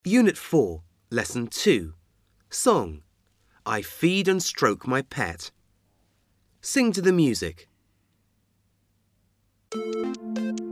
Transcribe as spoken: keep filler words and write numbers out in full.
Unit four, Lesson two. Song. I feed and stroke my pet. Sing to the music.